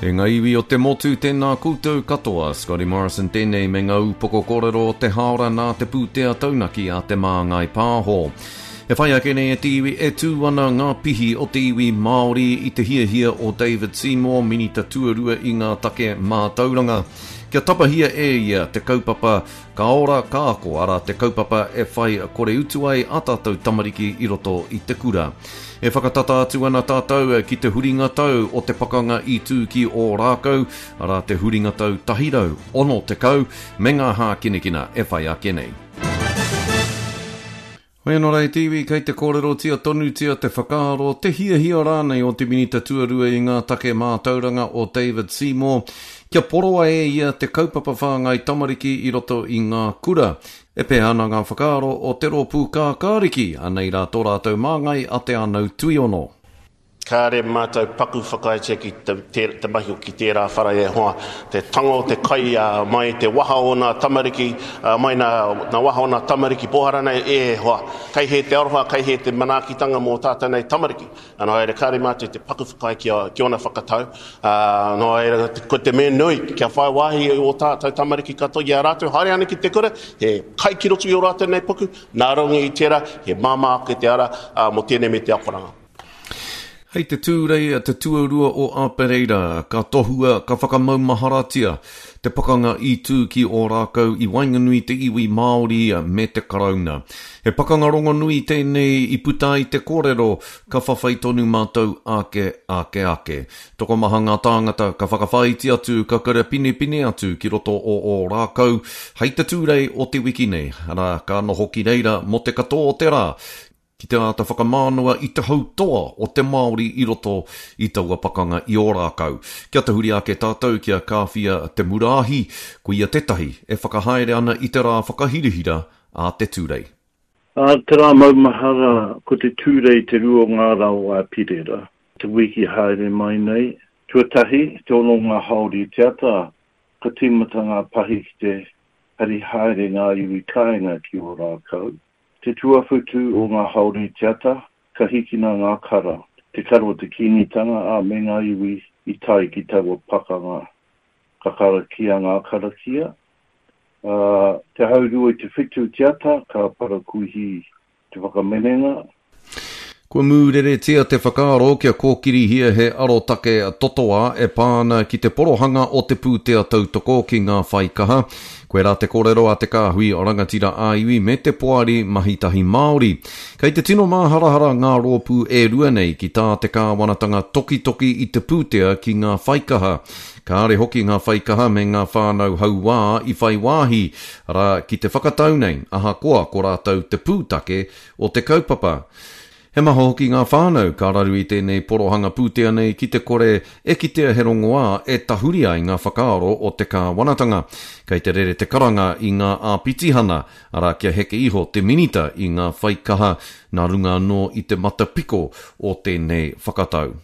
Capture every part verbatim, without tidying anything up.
E ngā iwi o te motu tēnā koutou katoa, Scotty Morrison tēnei me ngā upoko kōrero te haora nā te pūtea taunaki a te māngai pāho. E whai ake nei e te iwi e tū ana ngā pihi o te iwi Māori i te hiahia o David Seymour, minita tuarua i ngā take mātauranga. Kia tapahia e ia te kaupapa ka ora ka ako ara te kaupapa e whai kore utu ai a tātou tamariki i roto i te kura. E whakatata atu ana tātou ki te huringa tau o te pakanga i tū ki o rākau, ara te huringa tau tahirau, ono te kau, me ngā hā kinekina e whai ake nei. Hoi anō rei tiwi, kei te kōrero tia tonu tia te whakaaro, te hia hia rānei o te minita tuarua i ngā take mātauranga o David Seymour. Kia poroa e ia te kaupapa whāngai tamariki i roto i ngā kura. E pe ana ngā whakaaro o te rōpū kā kāriki, anei rā tō rātou māngai a te anau tui ono. Kāre mātou paku whakaetia ki te, te, te mahi o ki tērā wharae hoa. Te tango, te kai, uh, mai te waha o nā tamariki, uh, mai nā, nā waha o nā tamariki pohara nei e hoa. Kai he te aroha, kai he te manākitanga mō tātou nei tamariki. Anō ere kāre mātou te paku whakae ki, ki ona whakatau. Uh, Anō ere ko te me nui, kia whai wahi o tātou tamariki katoa i a rātou. Haere ana ki te kura, he kai ki rotu i o rātou nei puku, nā rongi i tērā, he māmā ke te ara, uh, mō tēnei me te akoranga. Hei te tūrei a te tuarua o Apereira, ka tohua, ka whakamaumaharatia, te pakanga i tū ki o rākau i wainganui te iwi Māori me te karauna. He pakanga rongo nui tēnei i puta i te kōrero, ka whawhai tonu mātou ake, ake, ake. Toko maha ngā tāngata, ka whakawhaiti atu, ka kara pine pine atu ki roto o o rākau. Hei te tūrei o te wiki nei, ara ka noho ki reira mo te katoa o te rā. Ki te ata whakamānua i te hautoa o te Māori i roto i taua pakanga i o rākau. Kia te huri ake tātou kia kāwhia te murāhi, ko ia tetahi e whakahaere ana i te rā whakahirihira a te tūrei. A te rā maumahara ko te tūrei te rua ngā rau a Pirera. Te wiki haere mai nei. Tuatahi, te ono ngā haori te ata, ka tīmata ngā pahi ki te hari haere ngā iwi kāinga ki o rākau. Te tuawhutu o ngā haori te ata, ka hikina ngā kara. Te karo te kinitanga a me ngā iwi i tai ki taua pakanga. Ka karakia ngā karakia. Uh, te haurua i te whitu te ata, ka parakuhi te whakamenenga. Kua mūrere tia te whakaaro kia kōkiri hia he arotake totoa e pāna ki te porohanga o te pūtea tautoko ki ngā whaikaha. Koe rā te kōrero a te kāhui o rangatira āiwi me te poari mahitahi Māori. Kei te tino māharahara ngā rōpū e rua nei ki tā te kāwanatanga toki toki i te pūtea ki ngā whaikaha. Kāre hoki ngā whaikaha me ngā whānau hauwā i whaiwāhi, ara ki te whakatau nei, aha koa ko rātou te pūtake o te kaupapa. He maha hoki ngā whānau, ka raru i tēnei porohanga pūtea nei ki te kore e ki te herongoa e tahuri ai ngā whakaaro o te kāwanatanga. Kei te rere te karanga i ngā āpitihana, ara kia heke iho te minita i ngā whaikaha, nā runga anō i te matapiko o tēnei whakatau.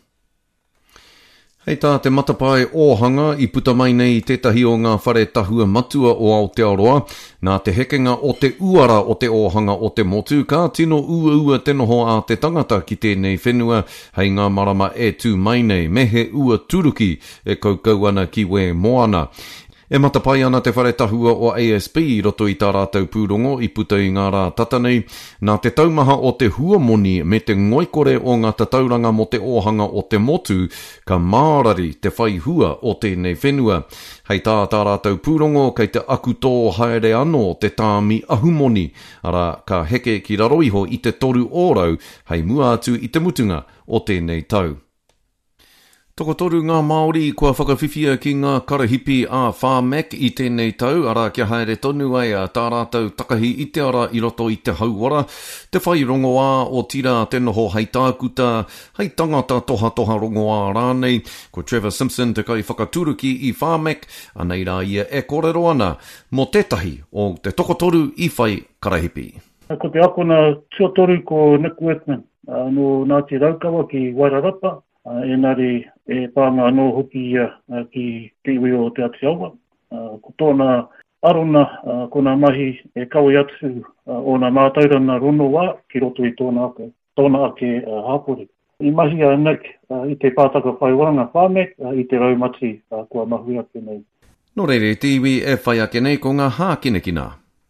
Hei tā te matapae ōhanga i puta mai nei i tētahi o ngā whare tahua matua o Aotearoa, nā te hekenga o te uara o te ōhanga o te motu, ka tino ua ua te noho a te tangata ki tēnei whenua, hei ngā marama e tū mai nei, me he ua turuki e kaukau ana ki we moana. E matapai ana te whare tahua o A S P i roto i tā rātou pūrongo i puta i ngā rā tatanei, nā te taumaha o te huamoni me te ngoikore o ngā tatauranga mo te ōhanga o te motu, ka mārari te whai hua o tēnei whenua. Hei tā tā rātou pūrongo kei te aku tō haere anō te tāmi ahumoni, ara ka heke ki raroiho i te toru ōrau, hei mua atu i te mutunga o tēnei tau. Toko toru ngā Māori kua whakawhiwhia ki ngā karahipi a Whāmek i tēnei tau, ara kia haere tonu ai a tā rātou takahi i te ara i roto i te hauara, te whai rongoā o tira te noho hei tākuta, hei tangata toha toha rongoā rānei, ko Trevor Simpson te kai whakaturuki i Whāmek, anei rā ia e kōrero ana, mō tētahi o te toko toru i whai karahipi. Ko te akona tuatoru ko Nick Whitman, uh, no Ngāti Raukawa ki Wairarapa, Uh, enari e pānga anō hoki ia uh, ki te iwi o te Atiawa. Uh, ko tōna arona, uh, ko nā mahi e kaui atu uh, o nā mātaurana rono wā ki roto i tōna ake, tōna ake uh, hāpori. I mahi a Nick, uh, i te pātaka whaiwanga whāme, uh, i te raumati uh, kua mahui ake nei. No reire, tiwi e whai ake nei ko ngā hā kinekina.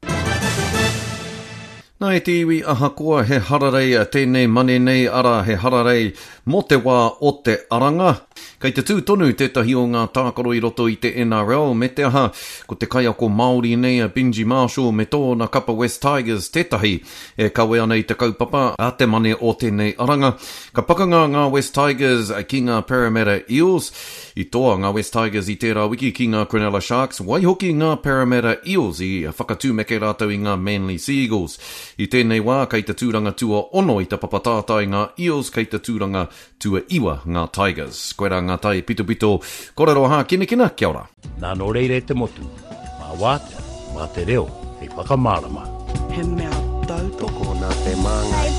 Nā e tiwi aha koa he hararei a tēnei mane nei ara he hararei mo te wā o te aranga. Kei te tūtonu tētahi o ngā tākaro i roto i te N R L me te aha ko te kai ako Māori nei a Benji Marshall me tōna kapa West Tigers tētahi e kawe ana i te kaupapa a te mane o tēnei aranga. Ka pakanga ngā West Tigers ki ngā Parramatta Eels. I toa ngā West Tigers i tērā wiki ki ngā Cronulla Sharks. Waihoki ngā Parramatta Eels i whakatūmeke rātou i ngā Manly Seagulls. I tēnei wā kei te tūranga tua ono i te papatātai ngā Eels kei te tūranga tua iwa ngā Tigers. Koera ngā tai pito pito, korero ha kinekina, kia ora. Nā no reire te motu, mā wātea, mā te reo, hei whakamārama. He mea tau toko nā te māngai.